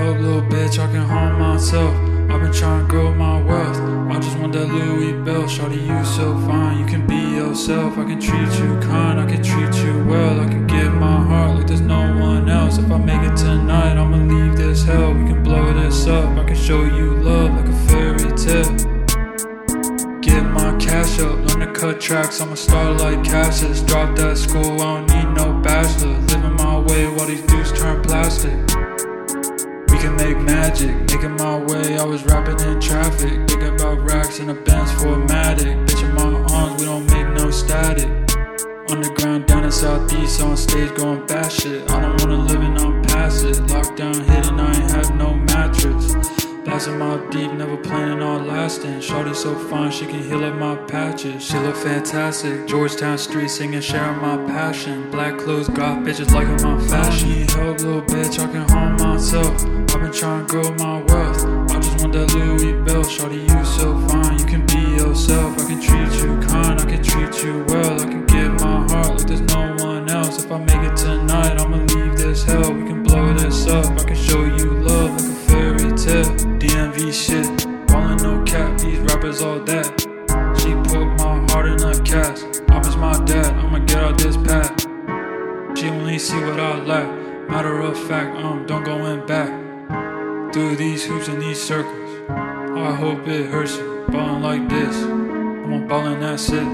help, little bitch, I can harm myself. I've been trying to grow my wealth. I just want that Louis Bell. Shawty, you so fine, you can be yourself. I can treat you kind, I can treat you well. I can give my heart like there's no one else. If I make it tonight, I'ma leave this hell. We can blow this up, I can show you love like a fairy tale. Get my cash up, learn to cut tracks, I'ma start like Cassius. Drop that school, I don't need no bachelor. Living my way while these dudes turn plastic. We can make magic, making my way, I was rapping in traffic. Thinking about racks in a Benz 4matic. Bitch in my arms, we don't make no static. Underground down in Southeast, on stage going batshit. I don't wanna live and I'm past it. Lockdown hidden, I ain't have no mattress. Blasting my deep, never planning on lasting. Shawty so fine, she can heal up my patches. She look fantastic, Georgetown Street singing, sharing my passion. Black clothes, goth bitches liking my fashion. I need help, little bitch, I can harm myself. I've been trying to grow my wealth. I just want that Louis Bell. Shawty, you so fine, you can be yourself. I can treat you kind, I can treat you well. I can give my heart like there's no one else. If I make it tonight, I'ma leave this hell. We can blow this up, I can show you love like a fairy tale. DMV shit, ballin' no cap, these rappers all that. She put my heart in a cast. I miss my dad, I'ma get out this path. She only see what I lack. Matter of fact, don't go in back. Through these hoops and these circles, I hope it hurts you. Ballin' like this, I'm a ballin', that's it.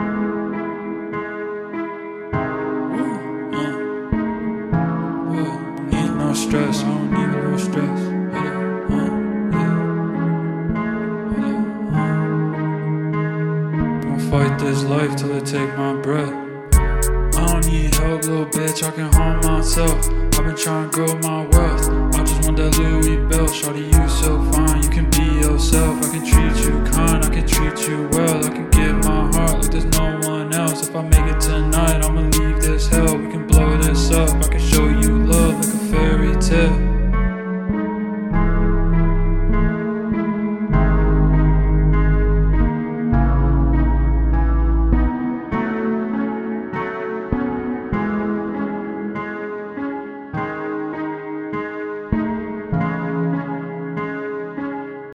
Need no stress, I don't need no stress. Fight this life till it take my breath. I don't need help, little bitch, I can harm myself. I've been trying to grow my wealth. I just want that Louis Bell. Shawty, you so fine, you can be yourself. I can treat you kind, I can treat you well. I can give my